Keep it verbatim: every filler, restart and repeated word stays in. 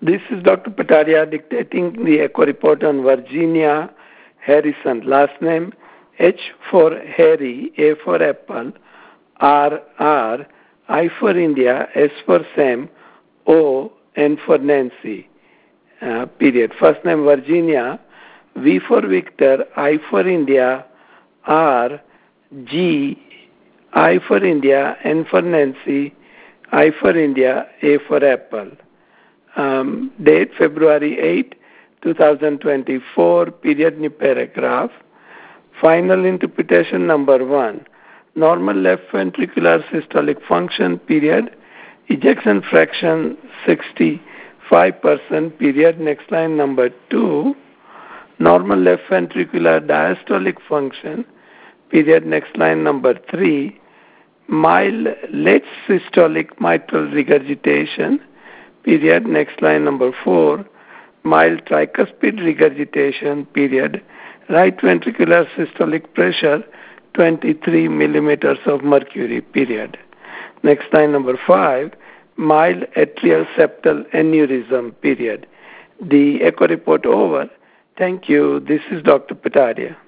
This is Doctor Pataria dictating the echo report on Virginia Harrison. Last name H for Harry, A for Apple, R R, I for India, S for Sam, O, N for Nancy. Uh, period. First name Virginia, V for Victor, I for India, R, G, I for India, N for Nancy, I for India, A for Apple. Um, date February eighth, twenty twenty-four, period, new paragraph. Final interpretation number one. Normal left ventricular systolic function, period. Ejection fraction sixty-five percent, period. Next line number two. Normal left ventricular diastolic function, period. Next line number three. Mild late systolic mitral regurgitation, period. Next line number four. Mild tricuspid regurgitation, period. Right ventricular systolic pressure twenty-three millimeters of mercury, period. Next line number five. Mild atrial septal aneurysm, period. The echo report over. Thank you. This is Doctor Pataria.